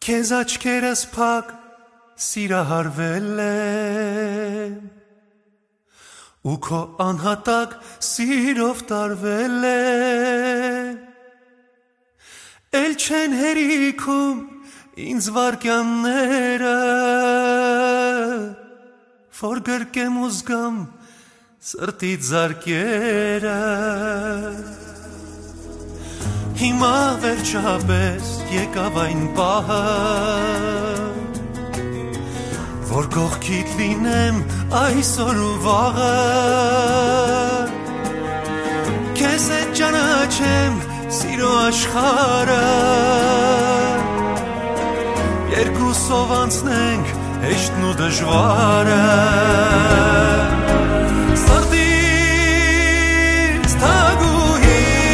Քեզ աչքերս փակ սիրահարվել եմ ու քո անհատակ սիրով տարվել եմ Էլ չեն հերիքում ինձ վարկյանները որ գրկեմ ու զգամ սրտիդ զարկերը Հիմա վերջապես եկավ այն պահը Որ կողքիդ լինեմ այսօր ու վաղը Քեզ հետ ճանաչեմ սիրո աշխարհը Երկուսով անցնենք հեշտն ու դժվարը Սրտիս թագուհի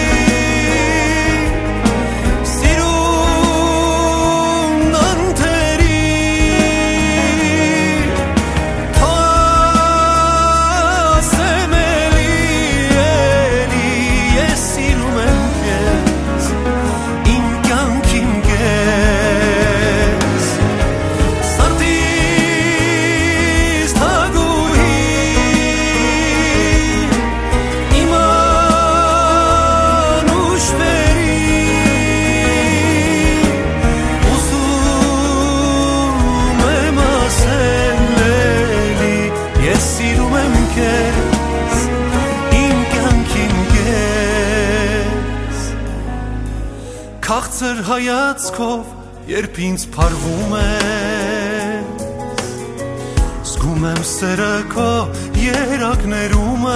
Քաղցր հայացքով երբ ինձ փարվում ես Զգում եմ սերը քո երակներում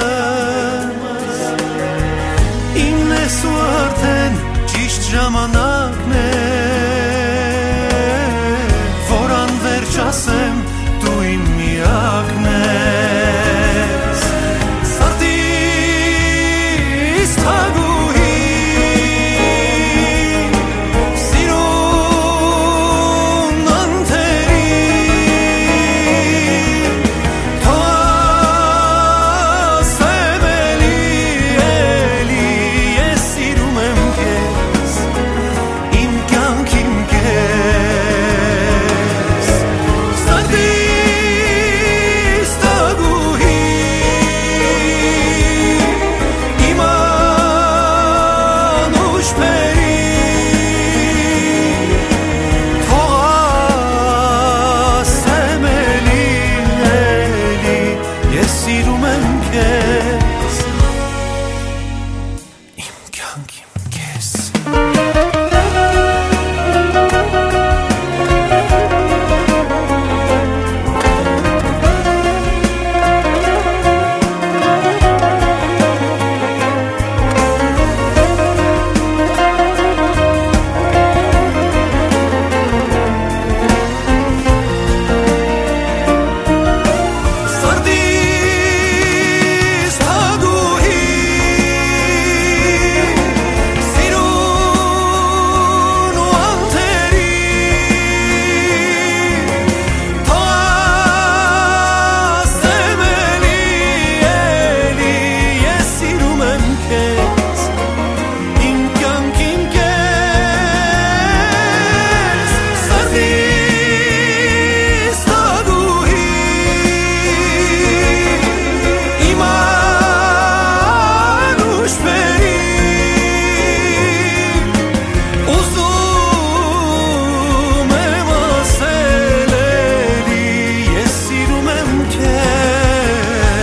Իմն ես ու արդեն ճիշտ ժամանակն է Որ անվերջ ասեմ դու իմ միակն ես Սրտիս թագուհի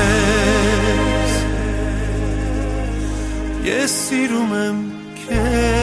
Ես սիրում եմ քեզ